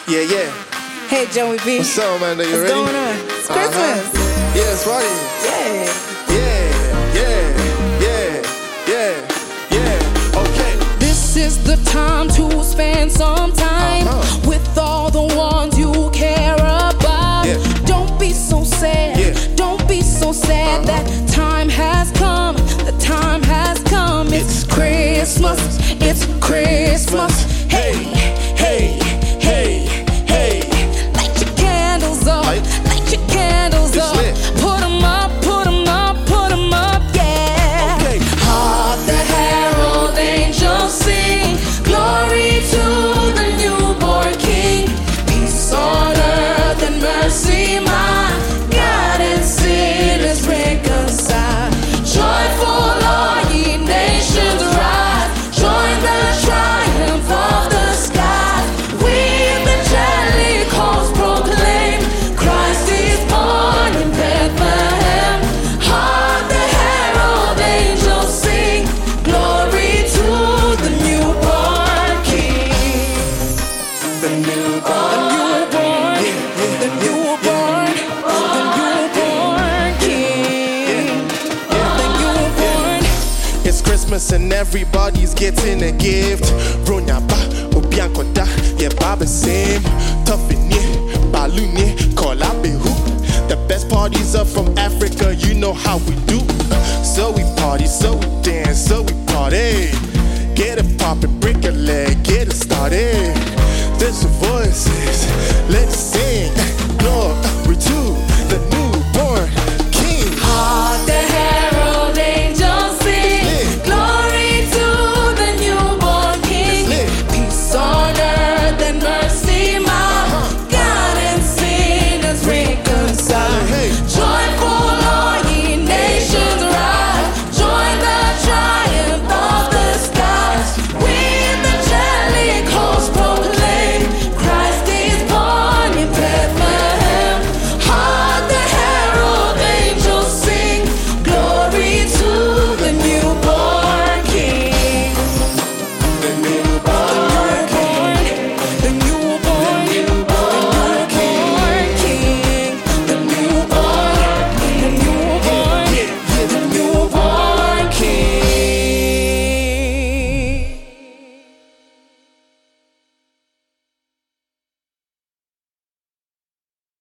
Yeah, yeah. Hey, Joey B. What's up, man? Are you What's ready? going on? It's Christmas. Yeah, it's funny. Yeah. Okay. This is the time to spend some time with all the ones you care about. Yeah. Don't be so sad. Yeah. Don't be so sad. That time has come. The time has come. It's Christmas. It's Christmas. Hey, hey, hey, hey. Light your candles up. Light your candles It's up. lit. Put 'em up, put 'em up, put 'em up, yeah. Okay. Hark the herald angels sing, glory to the newborn King. Peace on earth and mercy, my God, and sin is reconciled. Joyful all ye nations rise, join the triumph of the sky. We the Jellicles proclaim, Christ is born in Bethlehem. Hark the herald angels sing, glory to the newborn King. The newborn King. The newborn. It's Christmas and everybody's getting a gift. Bronya ba, obiankoda, yeah, baba same. Toughinie, balunie, kolabehu. The best parties are from Africa, you know how we do. So we party, so we dance, so we party. Get it poppin', break a leg, get it started.